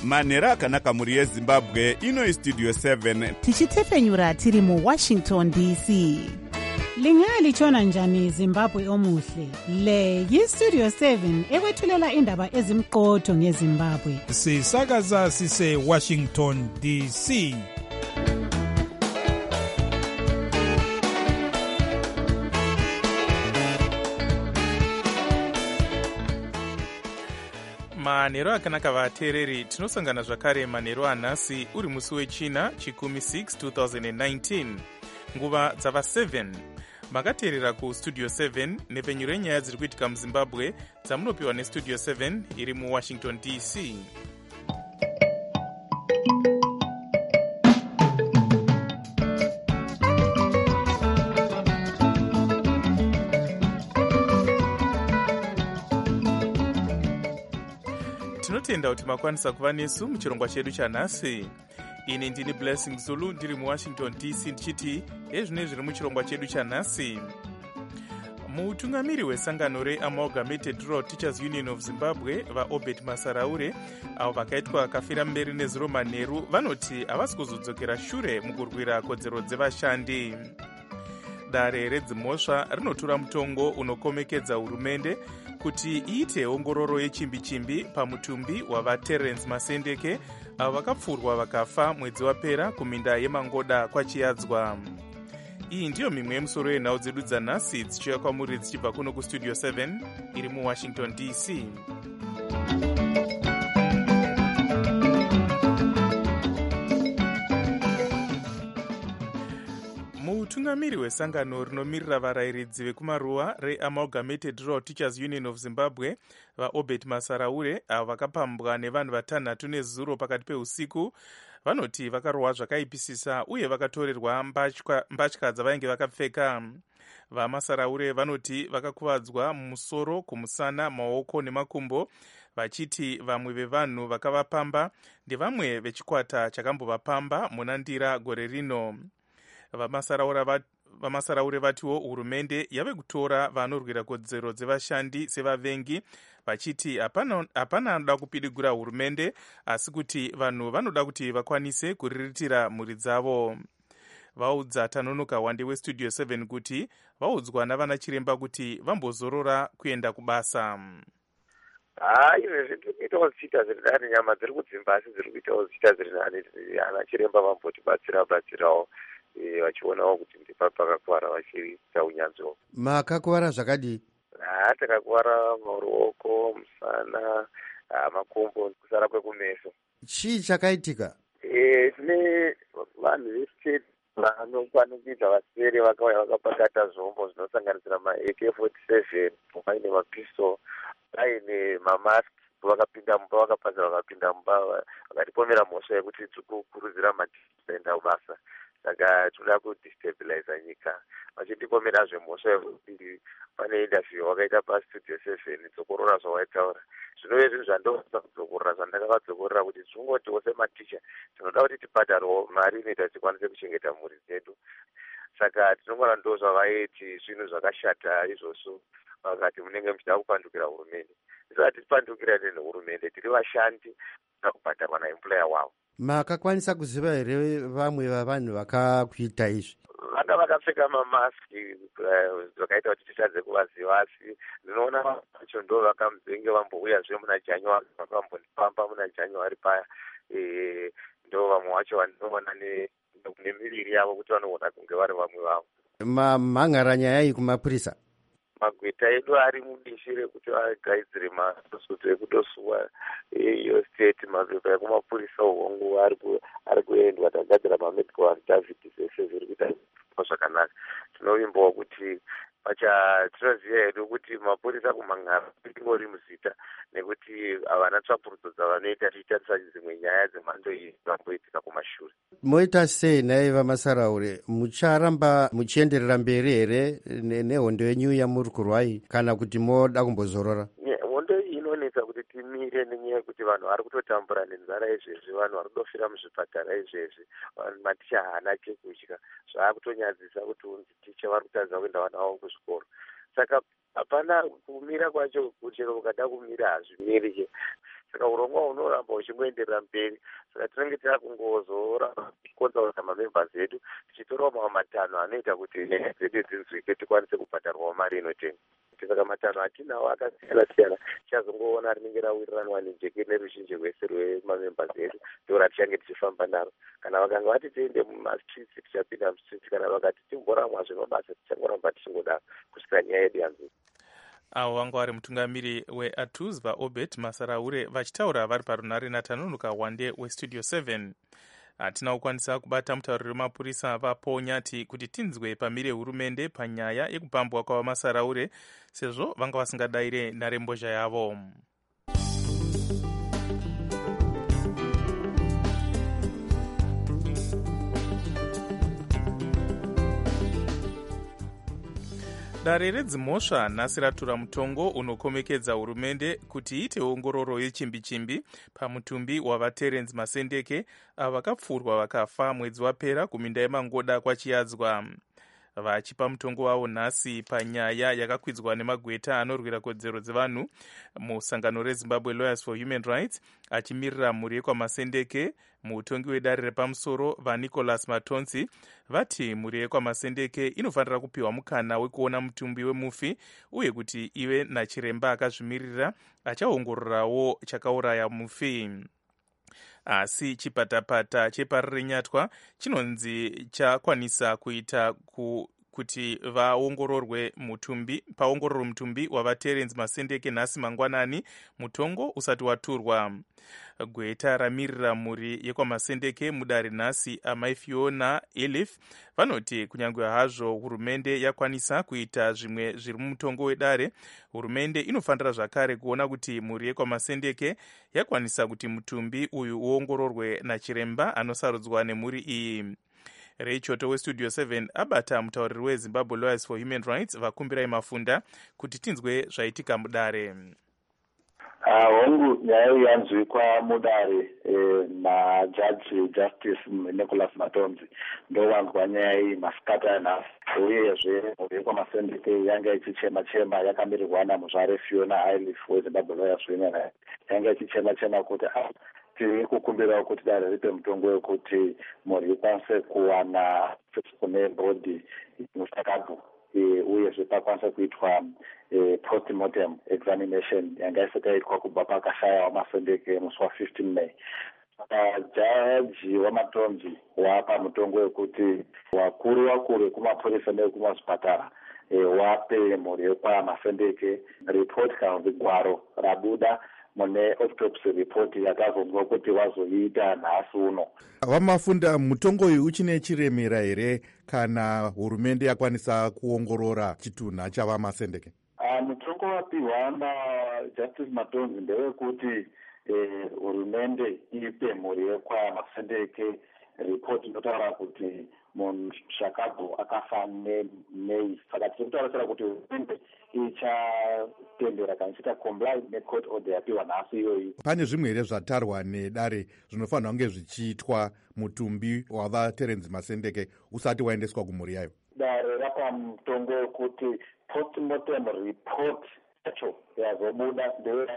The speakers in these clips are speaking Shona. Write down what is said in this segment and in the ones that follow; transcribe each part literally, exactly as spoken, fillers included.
manhero akanaka mhuri yezimbabwe. Ino istudio seven tichitefenyura tiri muwashington D C. Lingalitshona njani Zimbabwe omuhle? Le yistudio seven ekwethulela indaba ezimqotho ngeZimbabwe. Sisakaza sise Washington D C. manhero akanaka vateereri, tinosangana zvakare manhero anhasi uri musi wechina chikumi six two thousand nineteen, nguva dzava seven. makateerera kustudio seven nepfenyuro yenyaya dziri kuitika muzimbabwe dzamunopiwa nestudio seven iri muwashington D C. tinotenda kuti makwanisa kuva nesu muchirongwa chedu chanhasi. ini ndini Blessing Zulu ndiri muwashington D C ndichiti ezvine zviri muchirongwa chedu chanhasi. mutungamiri wesangano reamalgamated rural teachers union of zimbabwe vaobert masaraure avo vakaitwa kafira mberi nezuro manheru vanoti havasi kuzodzokera shure mukurwira kodzero dzevashandi. dare redzimhosva rinotora mutongo unokomekedza hurumende kuti iite ongororo yechimbi-chimbi pamutumbi wavaterence masendeke avo vakapfurwa vakafa mwedzi wapera kuminda yemangoda kwachiyadzwa. iyi ndiyo mimwe yemusoro yenhau dzedu dzanhasi dzichiuya kwamuri dzichibva kuno kustudio seven iri muwashington D C. mutungamiri wesangano rinomirira varayiridzi vekumaruwa reamalgamated rural teachers union of zimbabwe vaobert masaraure avo vakapambwa nevanhu vatanhatu nezuro pakati peusiku vanoti vakarohwa zvakaipisisa uye vakatorerwa mbatya, mbatya dzavainge vakapfeka. vamasaraure vanoti vakakuvadzwa mumusoro, kumusana, maoko nemakumbo, vachiti vamwe vevanhu vakavapamba ndevamwe vechikwata chakambovapamba muna ndira gore rino. vamasaraure vatiwo hurumende yave kutora vanorwira kodzero dzevashandi sevavengi, vachiti hapana anoda kupidigura hurumende asi kuti vanhu vanoda kuti vakwanise kuriritira mhuri dzavo. vaudza tanonoka wande westudio seven kuti vaudzwa navana chiremba kuti vambozorora kuenda kubasa. ha izvezvi tiri kuitawo zichiita zviri nani, nyama dziri kudzimba asi dziri kuitawo zichiita zviri nani. ana chiremba vambotibatsira batsirawo vachionawo kuti ndipa pakakuvara vachiita unyanzvi. makakuvara zvakadii? ha takakuvara maruoko, musana, makumbo, kusara kwekumeso. chii chakaitika? e tine vanhu vestate vanokwanikidza vasere vakauya vakapakata zvombo zvinosanganisira ma-A K forty-seven vaine mapistol vaine mamask vakapinda mumba, vakapazira vakapinda mumba vakatipomera mhosva yekuti tiri kukurudzira madisenda kubasa. saka toda kudestabiliza nyika vachitipomera zvemhosva yekuti pane interview wakaita pastudio seven dzokorora zvawaitaura. zvinove zvinhu zvandoa kudzokorora zvandakavadzokorera kuti zvongotiwo sematicha tinoda kuti tibhadharwo mari inoita tikwanise kuchengeta mhuri dzedu. saka tinongona ndo zvavaiti zvinhu zvakashata izvozvo vakati munenge muchida kupandukira hurumende. isati tipandukira nehurumende, tiri vashandi da kubhadharwa naemployer wavo. makakwanisa kuziva here vamwe vavanhu vakakuita izvi? vanga vakapfeka mamaski zvakaita kuti titadze kuvaziva, asi ndinoona vacho ndo vakamuzenge vambouyazve muna January, vakambondipamba muna January paya. ndo vamwe vacho vandinoona nemiviri yavo kuti vanoona kunge vari vamwe vavo. mamhan'ara nyaya iyi kumapurisa? magweta edu ari mudishi rekuti agaidzire masosoto ekutosuwa iyo state. mapepa ekumapurisa uhongu ari kuendwa, tagadzira mamedical affidavit zvese zviri kuita zvakanaka. tinovimbawo kuti pacha tinoziva hedu kuti mapurisa kumhan'ara ingori muzita nekuti havana tsvapurudzo dzavanoita tichitarisa dzimwe nyaya dzemhando iyi dzamboitika kumashure. moita sei nai vamasaraure, mucharamba muchienderera mberi here nehondo yenyu yamuri kurwai kana kuti moda kumbozorora? hondo iyi inonetsa kuti timire nenyaya yekuti vanhu vari kutotambura nenzara izvezvi, vanhu vari kutofira muzvipatara izvezvi, maticha haana chekudya, zvaakutonyadzisa kuti unzi ticha vari kutadza kuenda vana vavo kuzvikoro. saka hapana kumira kwacho kuchero ukada kumira hazvimiri. saka urongwa hunoramba huchingoenderera mberi. Saka tinenge taakungozoramba tichikonzaura mamembers edu tichitorawo mamwe matanho anoita kuti nyaya dzedu dzinzwike tikwanise kubhadharwawo mari inotenga. Saka matanho atinawo akasiyana siyana tichazongoona rinenge rawiriranwa nejeke neruzhinji rwese rwemamembers edu ndo ratichange tichifamba naro. Kana vakanga vati tiende mumastreets tichapinda mustreets, kana vakati timboramwa zvemabasa tichangoramba tichingodaro kusvika nyaya yedu yanzwika. Avo vanga vari mutungamiri weAtuzva Obet Masaraure vachitaura vari parunare naTanunuka Wande westudio seven. Hatina kukwanisa kubata mutauriri wemapurisa vaPonyati kuti tinzwe pamire hurumende panyaya yekupambwa kwavaMasaraure sezvo vanga vasingadayire nharembozha yavo. Dare redzimhosva nhasi ratura mutongo unokomekedza hurumende kuti iite ongororo yechimbi-chimbi pamutumbi wavaTerence Masendeke avo vakapfurwa vakafa mwedzi wapera kuminda yeMangoda kwaChiyadzwa. Vachipa mutongo wavo nhasi panyaya yakakwidzwa nemagweta anorwira kodzero dzevanhu musangano reZimbabwe Lawyers for Human Rights, achimirira mhuri yekwaMasendeke. Mutongi wedare repamusoro vaNicholas Matonzi vati mhuri yekwaMasendeke inofanira kupiwa mukana wekuona mutumbi wemufi uye kuti ive nachiremba akazvimirira achaongororawo chakauraya mufi. Asi chipatapata cheparirenyatwa chinonzi chakwanisa kuita ku kuti vaongororwe mutumbi paongororwe mutumbi wavaTerence Masendeke nhasi mangwanani mutongo usati waturwa. Gweta ramirira mhuri yekwaMasendeke mudare nhasi amai Fiona Elif vanoti kunyange hazvo hurumende yakwanisa kuita zvimwe zviri mumutongo wedare, hurumende inofanira zvakare kuona kuti mhuri yekwaMasendeke yakwanisa kuti mutumbi uyu uongororwe nachiremba anosarudzwa nemhuri iyi. Ray Choto westudio seven abata mutauriri weZimbabwe Lawyers for Human Rights vakumbirai Mafunda kuti tinzwe zvaitika mudare. hongu nyaya yanzwikwa mudare najaji Justice Nicholas Matonzi ndovanzwa nyaya iyi masikati anhasi, uyezve mhuri yekwaMasendeke yanga ichichema chema yakamirirwa namuzvare Fiona Elif weZimbabwe Lawyers for Human Rights yanga ichichema chema kuti tiri kukumbirawo kuti dare ripe mutongo wekuti mhuri ikwanise kuwana kune bhodhi musakabhu uyezve pakwanisa kuitwa postmortem examination yanga isati yaitwa kubva pakashaya waMasendeke musi wa15 May. Jaji waMatonzi wapa mutongo wekuti wakuru wakuru vekumapurisa nevekumazvipatara wape mhuri yekwaMasendeke report kana kuti gwaro rabuda mune autopsy report yakazonzwa kuti vazoiita nhasi uno. Vamafunda, mutongo uyu uchine chiremera here kana hurumende yakwanisa kuongorora chitunha chavaMasendeke? Uh, mutongo wapiwa naJustice Matonzi ndewekuti hurumende eh, ipe mhuri yekwaMasendeke report inotaura kuti munhu Shakabhu akafa neMei. Saka tiri kutaura kuti hurumende ichatendera kana ichiita comply necourt order yapiwa nhasi iyoyi. Pane zvimwe here zvatarwa nedare zvinofanira kunge zvichiitwa mutumbi wavaTerence Masendeke usati waendeswa kumhuri yayo? Dare rapa mutongo wekuti postmortem report yacho yazobuda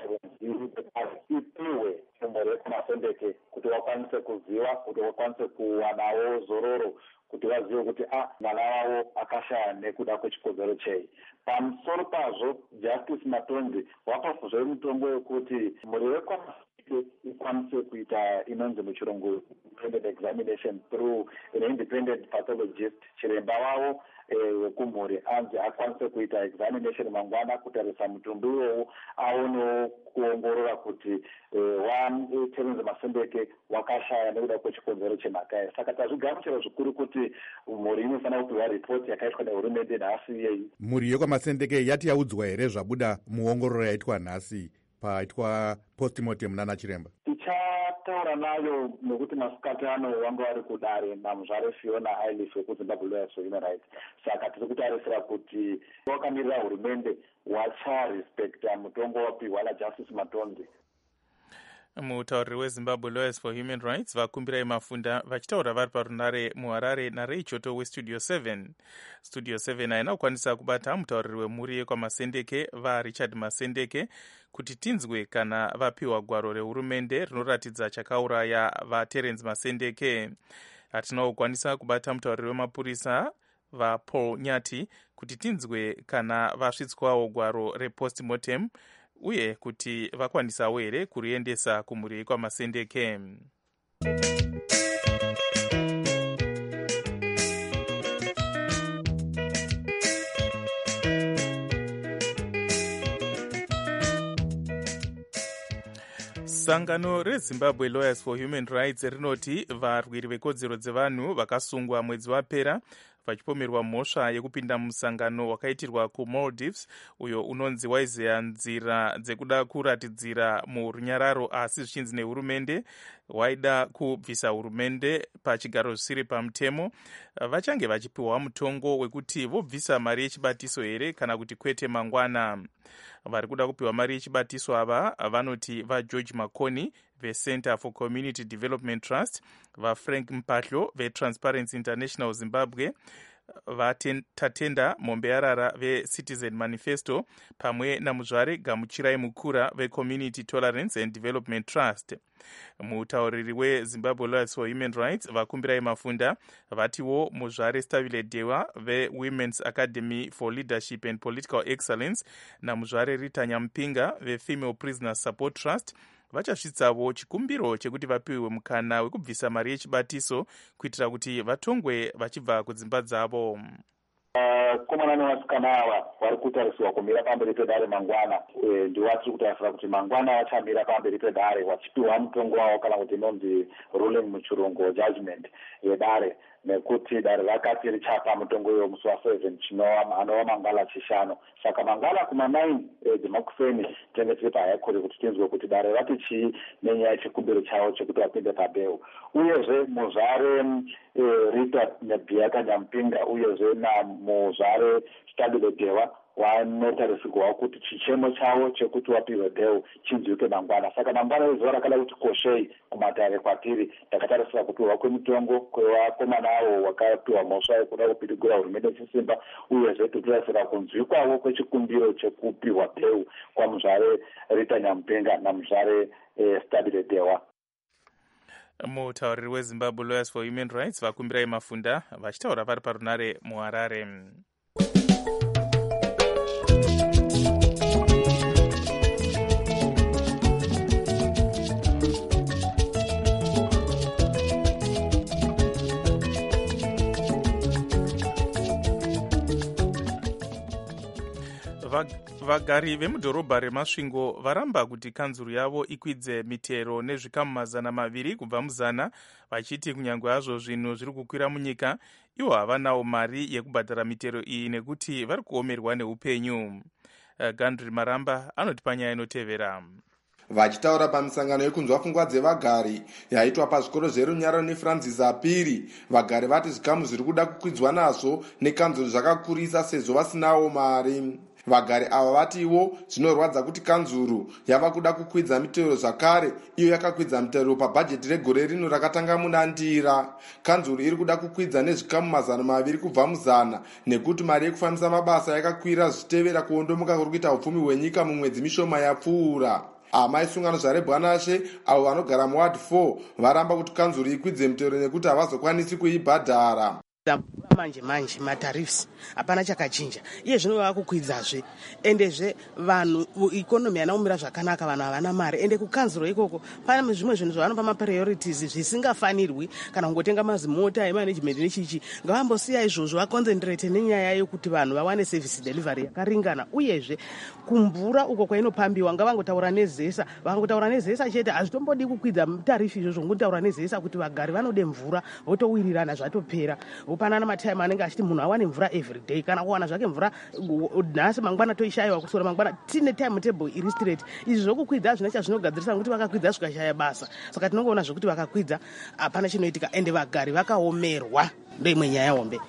ipiwe kumhuri yekwaMasendeke kuti vakwanise kuziva, kuti vakwanise kuwanawo zororo, kuti vazive kuti ah mwana wavo akashaya nekuda kwechikodzero chei. Pamusoro pazvo Justice Matonzi wapafuzve mutongo wekuti mhuri yekwaMasendeke ikwanise kuita inonzi muchirungu independent examination through an independent pathologist. Chiremba wavo wekumhuri anzi akwanise kuita examination mangwana kutarisa mutumbi iwowo aonewo kuongorora kuti waTerence Masendeke wakashaya nekuda kwechikonzero chemhaka yayo. Saka tazvigamuchira zvikuru kuti mhuri inofanira kupiwa ripoti yakaitwa nehurumende nhasi iyeyi. Mhuri yekwaMasendeke yati yaudzwa here zvabuda muongororo yaitwa nhasi paitwa postmortem nana chiremba? Tichataura nayo nekuti masikati ano vanga vari kudare namuzvare Fiona Elif wekuZimbabwe Lawyers for Human Rights. Saka tiri kutarisira kuti wakamirira hurumende wacharespekta mutongo wapiwa naJustice Matonzi. Mutauriri weZimbabwe Lawyers for Human Rights vakumbirai mafunda vachitaura vari parunare muharare narei choto westudio seven. Studio seven haina kukwanisa kubata mutauriri wemhuri yekwamasendeke vaRichard Masendeke kuti tinzwe kana vapiwa gwaro rehurumende rinoratidza chakauraya vaTerence Masendeke. Hatina kukwanisa kubata mutauriri wemapurisa vaPaul Nyati kuti tinzwe kana vasvitswawo gwaro repostmortem uye kuti vakwanisawo here kuriendesa kumhuri kwamasendeke. Sangano reZimbabwe Lawyers for Human Rights rinoti varwiri vekodzero dzevanhu vakasungwa mwedzi wapera vachipomerwa mhosva yekupinda musangano wakaitirwa kuMaldives uyo unonzi waizeya nzira dzekuda kuratidzira murunyararo asi zvichinzi nehurumende waida kubvisa hurumende pachigaro zvisiri pamutemo. Vachange vachipiwa mutongo wekuti vobvisa mari yechibatiso here kana kuti kwete mangwana. Vari kuda kupiwa mari yechibatiso ava vanoti vaGeorge Makoni veCenter for Community Development Trust, vaFrank Mpahlo veTransparency International Zimbabwe, vaTatenda Mombeyarara veCitizen Manifesto pamwe namuzvare Gamuchirai Mukura veCommunity Tolerance and Development Trust. Mutauriri weZimbabwe Lawyers for Human Rights vakumbirai mafunda vatiwo muzvare Stavile Dewa veWomen's Academy for Leadership and Political Excellence namuzvare Rita Nyampinga veFemale Prisoners Support Trust vachasvitsavo chikumbiro chekuti vapiwe mukana wekubvisa mari yechibatiso kuitira kuti vatongwe vachibva kudzimba dzavo. Komana nevasikana ava vari kutarisirwa kumira pamberi pedare mangwana. Ndiwatiri kutarisira kuti mangwana vachamira pamberi pedare vachipiwa mutongo wavo kana kuti inonzi ruling muchirungu judgment yedare, nekuti dare rakati richapa mutongo iwo musi waseven anova mangala chishanu. Saka mangala kuma-nine dzemakuseni tinenge tiri pahigh court kuti tinzwe kuti dare rati chii nenyaya yechikumbiro chavo chekuti vapinde pabeu. Uyezve muzvare Rita Nebiyaka Nyampinga uyezve namuzvare Stabile Dewa vanotarisirwawo kuti chichemo chavo chekuti vapiwe beu chinzwike mangwana. Saka mangwana rezuva rakada kuti koshei kumatare kwatiri takatarisira kupiwa kwemitongo kwevakomana avo vakapiwa mhosva yekuda kupitigura hurumende chisimba uyezve totarisira kunzwikwavo kwechikumbiro chekupiwa beu kwamuzvare Rita Nyampinga namuzvare eh, Stabile Dewa. Mutauriri weZimbabwe Lawyers for Human Rights vakumbirai mafunda vachitaura vari parunare muHarare. Vagari vemudhorobha reMasvingo varamba kuti kanzuru yavo ikwidze mitero nezvikamu mazana maviri kubva muzana, vachiti kunyange hazvo zvinhu zviri kukwira munyika ivo havanawo mari yekubhadhara mitero iyi nekuti vari kuomerwa neupenyu. Gandri Maramba anoti panyaya inotevera. Vachitaura pamisangano yekunzwa pfungwa dzevagari yaitwa pazvikoro zverunyararo neFrancis apiri, vagari vati zvikamu zviri kuda kukwidzwa nazvo nekanzuru zvakakurisa sezvo vasinawo mari. Vagari ava vatiwo zvinorwadza kuti kanzuru yava kuda kukwidza mitero zvakare iyo yakakwidza mitero pabhajeti regore rino rakatanga muna Ndira. Kanzuru iri kuda kukwidza nezvikamu mazana maviri kubva muzana nekuti mari yekufambisa mabasa yakakwira zvichitevera kuondomuka kuri kuita upfumi hwenyika mumwedzi mishoma yapfuura. Amai sungano zvarebwanashe avo vanogara muward four varamba kuti kanzuru ikwidze mitero nekuti havazokwanisi kuibhadhara. Manje manje matarifs hapana chakachinja, iye zvino vakukwidzazve endezve vanhu ikonomi yanaumira zvakanaka, vanhu havana mari ende kukanzuro ikoko pane zvimwe zvinhu zvavanopa mapriorities zvisingafanirwi kana kungotenga mazimota emanagement nechichi. Ngavambosiya izvozvo vaconcentrate nenyaya yokuti vanhu vawane service delivery yakaringana, uyezve kumvura uko kwainopambiwa ngavangotaura nezesa, vakangotaura nezesa chete hazvitombodi kukwidza tarifi izvozvo, ngotaura nezesa kuti vagari vanode mvura votowirirana zvatopera. Upanana matime anenge achiti munhu awane mvura every day, kana kuwana zvake mvura nhasi mangwana toishayiwa kusora mangwana tine time table iri straight. Izvi zvokukwidza zvine chazvinogadzirisa nokuti vakakwidza zvikashaya basa. Saka tinongoona zvokuti vakakwidza hapana chinoitika ende vagari vakaomerwa ndoimwe nyaya hombe.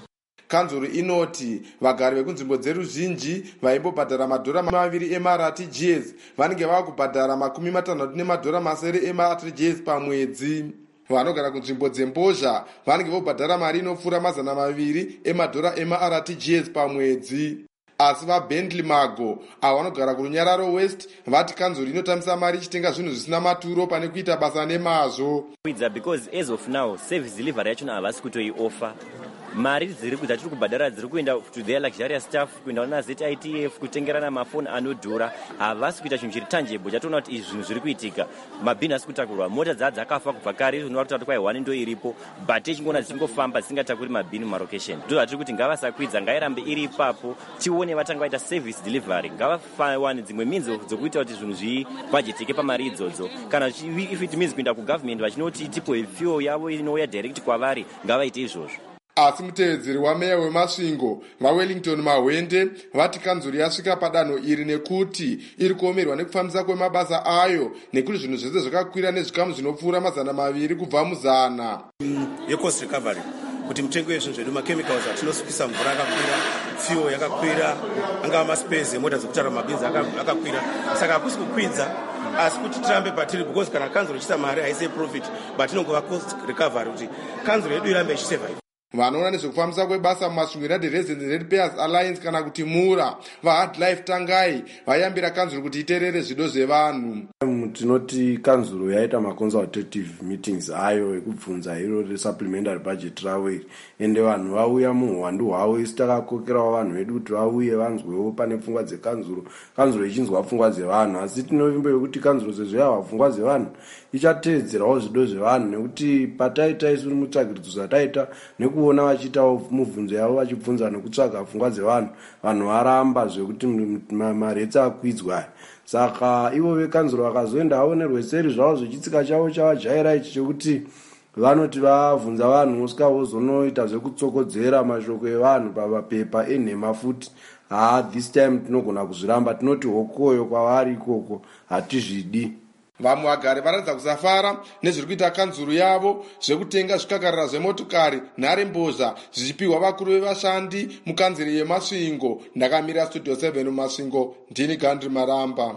kanzuro inoti vagari vekunzvimbo dzeruzhinji vaimbobhadhara madhora maviri ema-R T G S vanenge vava kubhadhara makumi matanhatu nemadhora masere ema-R T G S pamwedzi. Vanogara kunzvimbo dzembozha vanenge vobhadhara mari inopfuura mazana maviri emadhora ema-R T G S pamwedzi. Asi vaBentley Mago avo vanogara kurunyararo West vati kanzuro inotambisa mari ichitenga zvinhu zvisina maturo pane kuita basa nemazvo. Because as of now service delivery yachona havasi kutoiofa. Mari dziri dzatiri kubhadhara dziri kuenda to their luxurious staff, kuenda na Z I T F, kutengerana mafoni anodhura. Havasi kuita chinhu chiri tangible. Chatoona kuti izvi zvinhu zviri kuitika. Mabhini asi kutakurwa, mota dzaa dzakafa kubva kare, zvinowa kuti kwai one ndo iripo, but tichingoona dzichingofamba dzisingatakuri mabhini mumarokesheni. Ndo zvatiri kuti ngavasakwidza, ngairambe iri ipapo, tione vatanga vaita service delivery. Ngavawane dzimwe means dzokuita kuti zvinhu zvibhajetike pamari idzodzo. Kana if it means kuenda kugovernment vachinoti tipo fuel yavo inouya direct kwavari, ngavaite izvozvo. Asi mutevedzeri wameya wemasvingo vaWellington Mahwende vati kanzuro yasvika padanho iri nekuti iri kuomerwa nekufambisa kwemabasa ayo nekuti zvinhu zvese zvakakwira nezvikamu zvinopfuura mazana maviri kubva muzana. Yecost recovery kuti mitengo yezvinhu zvedu machemicals atinosukisa mvura yakakwira, fuel yakakwira, angava maspezi emota dzekutara mabinzi akakwira, saka hakusi kukwidza asi kuti tirambe patiri, because kana kanzuro ichisa mari haisi profit but inongova cost recovery kuti kanzuro yedu irambe ichisurvive. Vanoona nezvekufambisa kwebasa mumasvingo eRed Resident Red Payers Alliance kana kuti Mura vaHard Life Tangai vayambira kanzuro kuti iterere zvido zvevanhu. Tinoti kanzuro yaita maconsultative meetings ayo ekubvunza iro resupplementary budget ravo ende vanhu vauya muhwandu hwavo isi takakokerawo vanhu vedu kuti vauye vanzwewo pane pfungwa dzekanzuro, kanzuro ichinzwa pfungwa dzevanhu. Asi tinovimba yekuti kanzuro sezvo yava pfungwa dzevanhu ichatedzerawo zvido zvevanhu nekuti pataita isu mutsvagidzo dzataita nekuona vachiitawo mubvunzo yavo vachibvunza nekutsvaga pfungwa dzevanhu, vanhu varamba zvekuti maretsi akwidzwa. Saka ivo vekanzuro vakazoenda aone rweseri zvavo zvechitsika chavo chavajaira ichi chekuti vanoti vabvunza vanhu usika vozonoita zvekutsokodzera mashoko evanhu pamapepa enhema futi. Ha, this time tinogona kuzviramba, tinoti hokoyo kwavari ikoko hatizvidi. Vamwe vagari varatidza kusafara nezviri kuita kanzuro yavo zvekutenga zvikagarira zvemotokari nharembozha zvichipiwa vakuru vevashandi mukanzuro yemasvingo. Ndakamira studio seven mumasvingo, ndini Gandhi Maramba.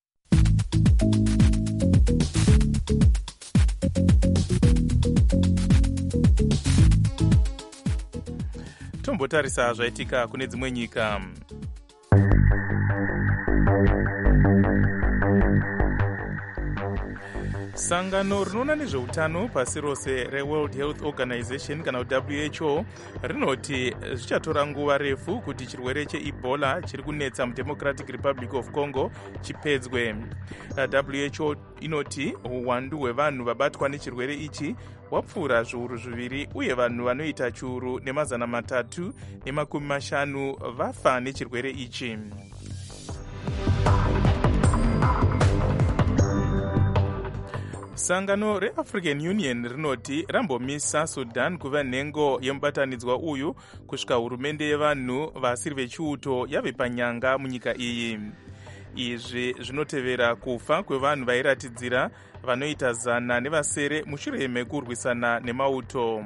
Tombotarisa zvaitika kune dzimwe nyika. Sangano rinoona nezveutano pasi rose reWorld Health Organization kana W H O rinoti zvichatora nguva refu kuti chirwere cheEbola chiri kunetsa muDemocratic Republic of Congo chipedzwe. W H O inoti uwandu hwevanhu vabatwa nechirwere ichi wapfuura zviuru zviviri uye vanhu vanoita chiuru nemazana matatu nemakumi mashanu vafa nechirwere ichi. Sangano reAfrican Union rinoti rambomisa Sudan kuva nhengo yemubatanidzwa uyu kusvika hurumende yevanhu vasiri vechiuto yave panyanga munyika iyi. Izvi zvinotevera kufa kwevanhu vairatidzira vanoita zana nevasere mushure mekurwisana nemauto.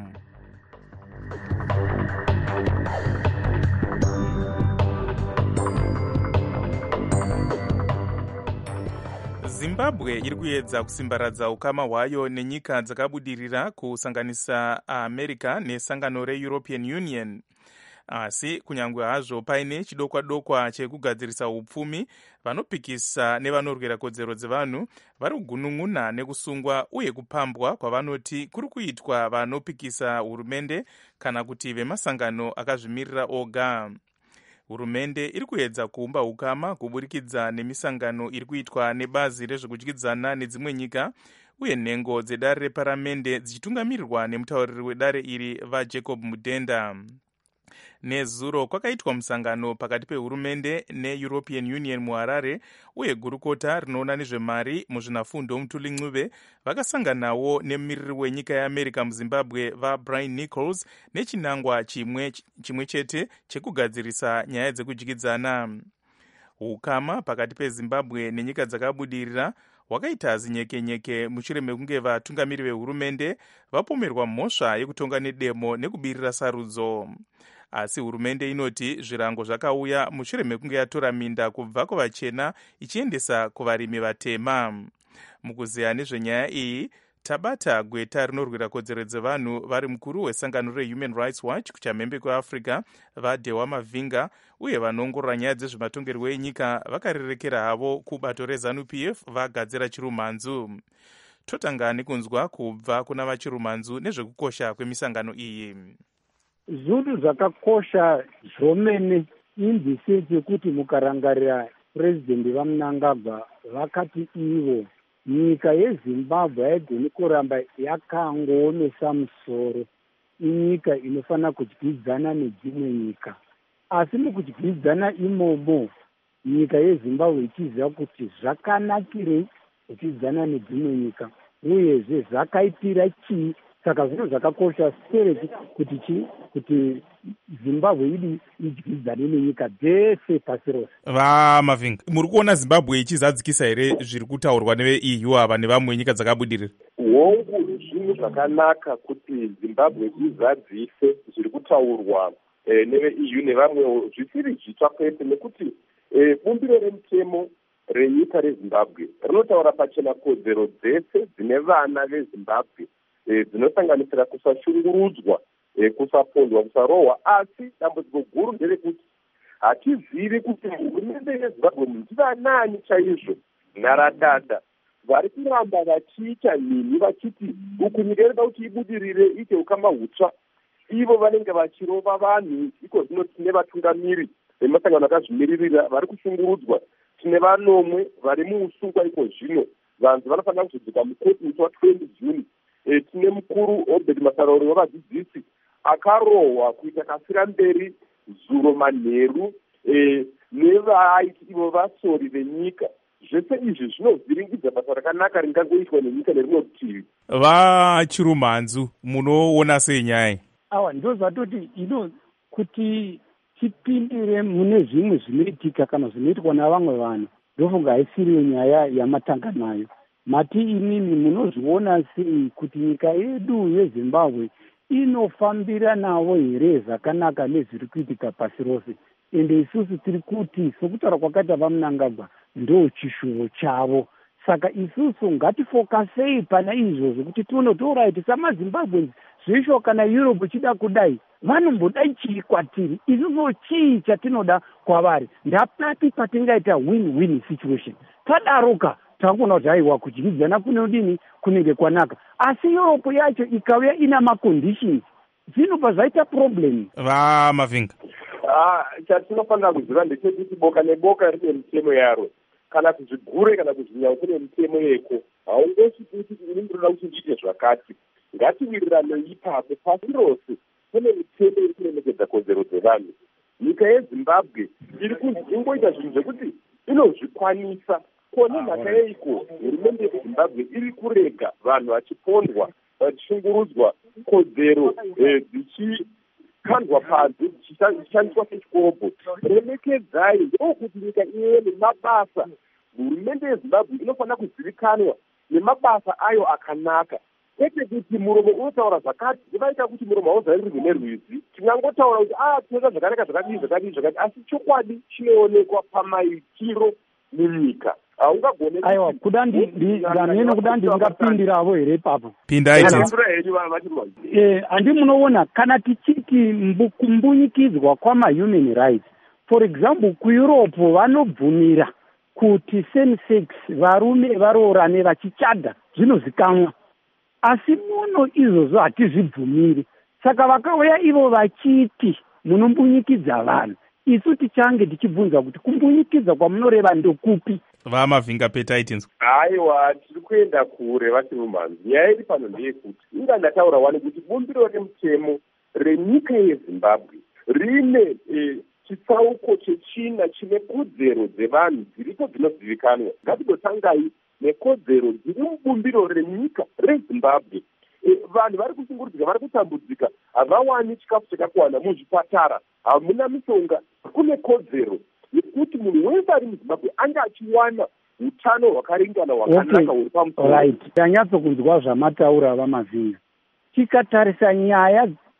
Zimbabwe iri kuedza kusimbaradza ukama hwayo nenyika dzakabudirira kusanganisa America nesangano reEuropean Union. Asi kunyangwe hazvo paine chidokwa dokwa chekugadzirisa upfumi, vanopikisa nevanorwira kodzero dzevanhu vari kugunun'una nekusungwa uye kupambwa kwavanoti kuri kuitwa vanopikisa hurumende kana kuti vemasangano akazvimirira oga. Hurumende iri kuedza kuumba ukama kuburikidza nemisangano iri kuitwa nebazi rezvekudyidzana nedzimwe nyika uye nhengo dzedare reparamende dzichitungamirirwa nemutauriri wedare iri vaJacob Mudenda. Nezuro kwakaitwa musangano pakati pehurumende neEuropean Union muHarare uye gurukota rinoona nezvemari muzvinafundo Mutuli Ncube vakasanganawo nemumiriri wenyika yeAmerica muZimbabwe vaBrian Nichols nechinangwa chimwe, chimwe chete chekugadzirisa nyaya dzekudyidzana. Ukama pakati peZimbabwe nenyika dzakabudirira hwakaita zinyekenyeke mushure mekunge vatungamiri vehurumende vapomerwa mhosva yekutonga nedemo nekubirira sarudzo. asi hurumende inoti zvirango zvakauya mushure mekunge yatora minda kubva kuvachena ichiendesa kuvarimi vatema. Mukuziya nezvenyaya iyi tabata gweta rinorwira kodzero dzevanhu vari mukuru wesangano reHuman Rights Watch kuchamhembe kweAfrica vaDewa Mavinga uye vanoongorora nyaya dzezvematongerwo enyika vakarirekera havo kubato reZANU P F vagadzira chirumhanzu. Totanga nekunzwa kubva kuna vachirumhanzu nezvekukosha kwemisangano iyi. Zvinhu zvakakosha zvomene indiseti yekuti mukarangarira purezidendi vaMnangagwa vakati ivo nyika yeZimbabwe haigoni kuramba yakangoomesa musoro, inyika inofanira kudyidzana nedzimwe nyika. Asi mukudyidzana imomo nyika yeZimbabwe ichiziva kuti zvakanakirei kudyidzana nedzimwe nyika uyezve zvakaitira chii. Saka zvinhu zvakakosha sereti kuti chi kuti Zimbabwe idi idyidzane nenyika dzese pasi rose. VaMavinga, muri kuona Zimbabwe ichizadzikisa here zviri kutaurwa neveE U ava nevamwe nyika dzakabudirira? Hongu zvinhu zvakanaka kuti Zimbabwe izadzise zviri kutaurwa e, neveE U nevamwe, zvisiri zvitsva kwete, nekuti e, bumbiro remutemo renyika reZimbabwe rinotaura pachena kodzero dzese dzine vana veZimbabwe dzinosanganisira kusashungurudzwa, kusapondwa, kusarohwa. Asi dambudziko guru nderekuti hatizivi kuti hurumende yeZimbabwe ndivanani chaizvo nharadada vari kuramba vachiita nini vachiti uku nyika inoda kuti ibudirire iite ukama hutsva, ivo vanenge vachirova vanhu. Iko zvino tine vatungamiri vemasangano akazvimiririra vari kushungurudzwa, tine vanomwe vari muusungwa. Iko zvino vanhu vanofanira kuzodzoka mukoti musi watwendi Juni. E, tine mukuru Obed Masarauri wavadzidzisi akarohwa kuita kasira mberi zuro manheru e, nevaiti ivo vasori venyika. Zvese izvi zvinovhiringidza basa rakanaka ringangoitwa nenyika nerimwe rutivi. Vachirumhanzu, munoona sei nyaya? Awa ndo zvatoti ino kuti tipindire mune zvimwe zvinoitika kana zvinoitwa navamwe vanhu, ndofunga haisiriyo nyaya yamatanga nayo. Mati imimi munozviona sei kuti nyika yedu yeZimbabwe inofambira navo here zvakanaka nezviri kuitika pasi rose? Ende isusu tiri kuti sokutaura kwakaita vaMnangagwa ndo chishuvo chavo. Saka isusu ngatifokasei pana izvozvo kuti tione kuti oraiti samaZimbabweans zvisho kana Europe chida kudai vanomboda chii kwatiri, isusu chii chatinoda kwavari, ndapati patingaita win-win situation. Tadaroka takuona kuti haiwa kudyidzana kunodini kunenge kwanaka, asi Europe yacho ikauya ina maconditions zvinobva zvaita problem. VaMavinga, ah chatinofanira kuziva ndechekuti boka neboka rine mitemo yaro, kana kuzvigure kana kuzvinyanya kune mitemo yeko. Haungosi kuti ini ndinoda kuti ndiite zvakati, ngatiwirirane ipapo pasi rose. Kune mitemo iri kuremekedza kodzero dzevanhu. Nyika yeZimbabwe iri kungoita zvinhu zvekuti inozvikwanisa. Kone nhaka yeiko hurumende yeZimbabwe iri kurega vanhu vachipondwa, vachishungurudzwa, kodzero dzichikandwa panze, dzichishandiswa sechikobho. Remekedzai, ndokuti nyika ive nemabasa. Hurumende yeZimbabwe inofanira kuzivikanwa nemabasa ayo akanaka, kwete kuti muromo unotaura zvakati ivaita kuti muromo hauzairwi nerwizi. Tingangotaura kuti ah tinoita zvakanaka zvakadii zvakadii zvakati, asi chokwadi chinoonekwa pamaitiro munyika. Aiwa kuda ndanene kuda ndingapindiravo here ipapo. Pindai eh andi munoona kana tichiti kumbunyikidzwa kwama-human rights, for example kuEurope vanobvumira kuti same sex varume varoorane vachichadha zvinozikanwa, asi muno izvozvo hatizvibvumiri. Saka vakauya ivo vachiti munombunyikidza vanhu, isu tichange tichibvunza kuti kumbunyikidza kwamunoreva ndokupi? VaMavinga petaitinzwa. Aiwa, tiri kuenda kure vachirumhanzi. Nyaya iri pano ndeyekuti inga ndataura wani kuti bumbiro remutemo renyika yeZimbabwe rine e, chitsauko chechina chine kodzero dzevanhu dziripo dzinozivikanwa. Ngatidotangai nekodzero dziri mubumbiro renyika reZimbabwe. E, vanhu vari kushungurudzika, vari kutambudzika, havawani chikafu chakakwana muzvipatara, hamuna mishonga. Kune kodzero yekuti munhu wese ari muZimbabwe anga achiwana utano hwakaringana hwakanaka huri pamusoro. Right, tanyatso kunzwa zvamataura vaMavinga. Tikatarisa nyaya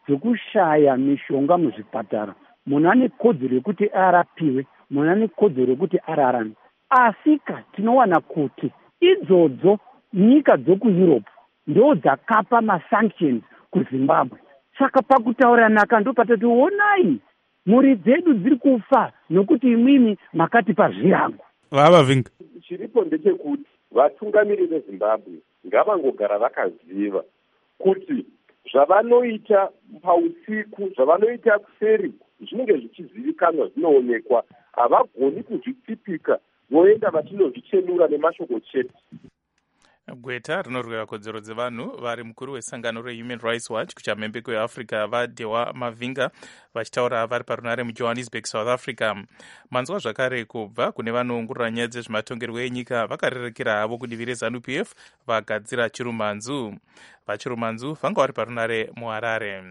dzekushaya mishonga muzvipatara, munhu ane kodzero yekuti arapiwe, munhu ane kodzero yekuti ararame. Asika tinowana kuti idzodzo nyika dzokueurope ndo dzakapa masanctions kuzimbabwe. Saka pakutauranaka ndo patati onai mhuri dzedu dziri kufa nokuti imwimi makati pazvirango. Vavavinga chiripo ndechekuti vatungamiri vezimbabwe ngavangogara vakaziva kuti zvavanoita pausiku, zvavanoita kuseri zvinenge zvichizivikanwa, zvinoonekwa. Havagoni kuzvitsipika voenda vachinozvichenura nemashoko chete. Gweta rinorwira kodzero dzevanhu vari mukuru wesangano reHuman Rights Watch kuchamhembe kweafrica vaDewa Mavinga vachitaura vari parunare muJohannesburg, South Africa. Manzwa zvakare kubva kune vanoongorora nyaya dzezvematongerwo enyika vakarerekera havo kudivi reZANU P F vagadzira chirumanzu. Vachirumanzu vanga vari parunare muHarare.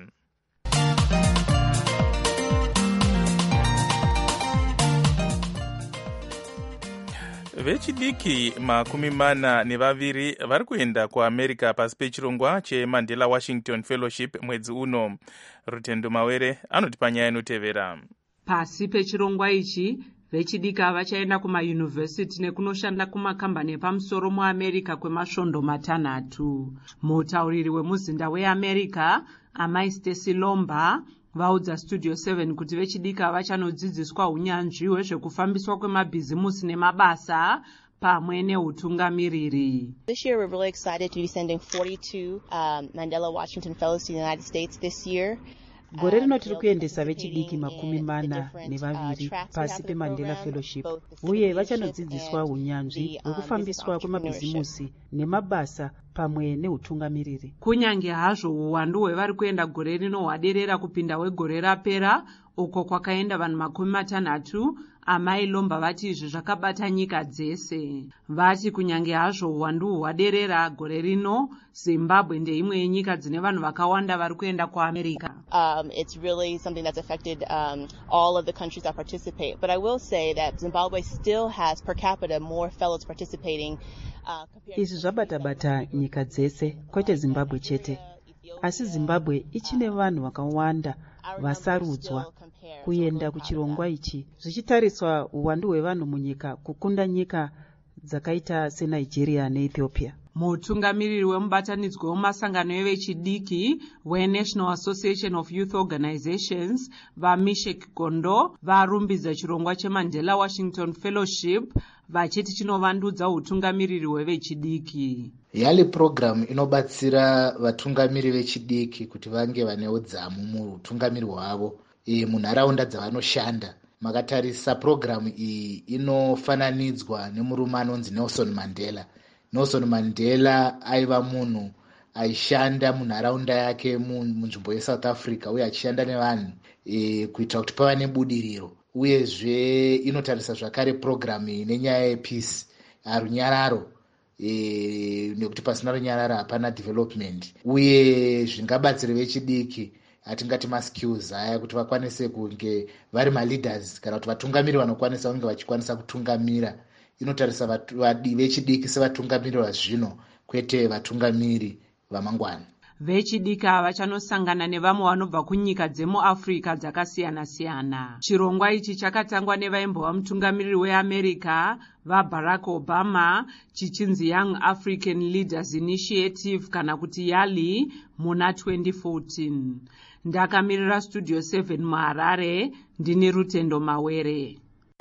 Vechidiki makumi mana nevaviri vari kuenda kuAmerica pasi pechirongwa cheMandela Washington Fellowship mwedzi uno. Rutendo Mawere anoti panyaya inotevera. Pasi pechirongwa ichi vechidiki vachaenda kumayunivhesiti nekunoshanda kumakambani epamusoro muAmerica kwemasvondo matanhatu. Mutauriri wemuzinda weAmerica Amai Stacy Lomba vaudza Studio seven kuti vechidiki vachanodzidziswa unyanzvi hwezvekufambiswa kwemabhizimusi nemabasa pamwe neutungamiriri. This year we're really excited to be sending forty-two um, Mandela Washington Fellows to the United States this year. Gore rino tiri kuendesa vechidiki makumi mana nevaviri pasi peMandela Fellowship, uye vachanodzidziswa unyanzvi hwekufambiswa kwemabhizimusi nemabasa pamwe neutungamiriri. Kunyange hazvo uwandu hwevari kuenda gore rino hwaderera kupinda wegore rapera uko kwakaenda vanhu makumi matanhatu, Amai Lomba vati izvi zvakabata nyika dzese. Vati kunyange hazvo uwandu hwaderera gore rino, Zimbabwe ndeimwe yenyika dzine vanhu vakawanda vari kuenda kuAmerica. Um, it's really something that's affected um, all of the countries that participate. But I will say that Zimbabwe still has per capita more fellows participating. Uh, Izvi zvabata-bata nyika dzese, kwete Zimbabwe chete. Asi Zimbabwe ichine vanhu vakawanda vasarudzwa kuenda kuchirongwa ichi, zvichitariswa uwandu hwevanhu munyika kukunda nyika dzakaita seNigeria neEthiopia. Mutungamiriri wemubatanidzwa wemasangano evechidiki weNational Association of Youth Organizations vaMishek Gondo varumbidza chirongwa cheMandela Washington Fellowship vachiti chinovandudza utungamiriri hwevechidiki. Yali program inobatsira vatungamiri vechidiki kuti vange vane udzamu mutungamiri hwavo e munharaunda dzavanoshanda. Makatarisa program iyi inofananidzwa nemurume anonzi Nelson Mandela. Nelson Mandela aiva munhu aishanda munharaunda yake munzvimbo yeSouth Africa uye achishanda nevanhu e, kuitira kuti pava nebudiriro. Uyezve inotarisa zvakare program nenyaya yepeace, runyararo, e, nekuti pasina runyararo hapana development. Uye zvingabatsira vechidiki atingati maskills aya kuti vakwanise kunge vari maleaders kana kuti vatungamiri vanokwanisa kunge vachikwanisa kutungamira. Inotarisa vechidiki sevatungamiri vazvino kwete vatungamiri vamangwana. Vechidiki vachanosangana nevamwe vanobva kunyika dzemuAfrica dzakasiyana-siyana. Chirongwa ichi chakatangwa nevaimbova mutungamiriri weAmerica vaBarack Obama chichinzi Young African Leaders Initiative kana kuti YALI muna twenty fourteen. Ndakamirira Studio seven muHarare, ndini Rutendo Mawere.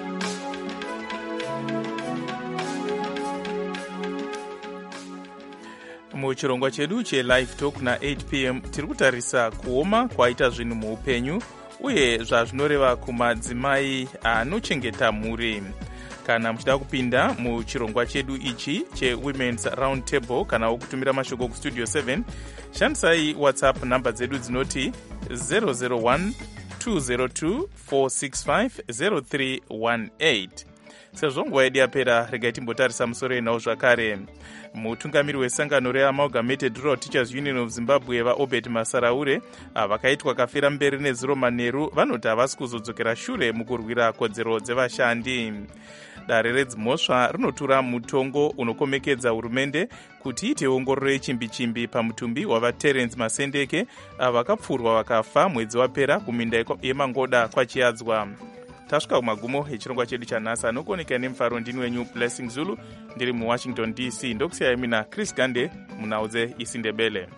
Muchirongwa chedu cheLive Talk na-eight p m tiri kutarisa kuoma kwaita zvinhu muupenyu uye zvazvinoreva kumadzimai anochengeta mhuri. Kana muchida kupinda muchirongwa chedu ichi cheWomen's Round Table kana wokutumira mashoko kuStudio seven, shandisai WhatsApp namba dzedu dzinoti zero zero one two zero two four six five zero three one eight. Sezvo nguva yedu yapera, regai timbotarisa musoro enawo zvakare. Mutungamiri wesangano reAmalgamated Rural Teachers Union of Zimbabwe vaObed Masaraure vakaitwa kafira mberi nezuro manheru vanoti havasi kuzodzokera shure mukurwira kodzero dzevashandi. dare redzimhosva rinotura mutongo unokomekedza hurumende kuti iite ongororo yechimbi-chimbi pamutumbi wavaterence masendeke vakapfurwa vakafa mwedzi wapera kuminda yemangoda kwachiadzwa. Tasvika kumagumo echirongwa chedu chanhasi. Anokuonekera nemufaro ndini wenyu Blessing Zulu ndiri muwashington D C. Ndokusiyai mina Chris Gande munhau dzeIsindebele.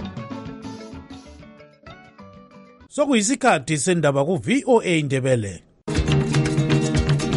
Sokuyisikhathi sendaba ku V O A Indebele.